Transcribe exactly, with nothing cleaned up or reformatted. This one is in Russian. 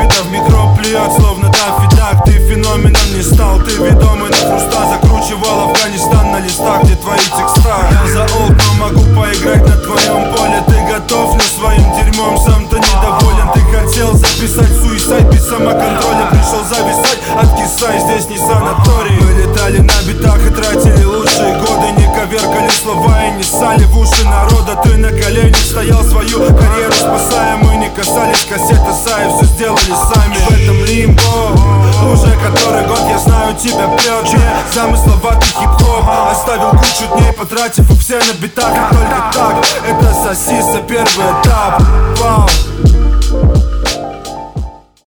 Когда в микро плюет, словно Даффи Дак. Ты феноменом не стал, ты ведомый на хруста. Закручивал Афганистан на листах, где твои текста. Я за олд, но могу поиграть на твоем поле. Ты готов, но своим дерьмом сам-то недоволен. Ты хотел записать суисайд без самоконтроля. Пришел зависать, откисай, здесь не санаторий. Мы летали на битах и тратили лучшие годы. Не коверкали слова и не ссали в уши народа. Ты на коленях стоял, свою карьеру спасая. Мы не касались кассет Асаи, все сделали сами. В этом лимбо уже который год, я знаю, тебя прет не замысловатый хип-хоп. Оставил кучу дней, потратив их все на битах. И только так, это сосиса, первый этап. Вау.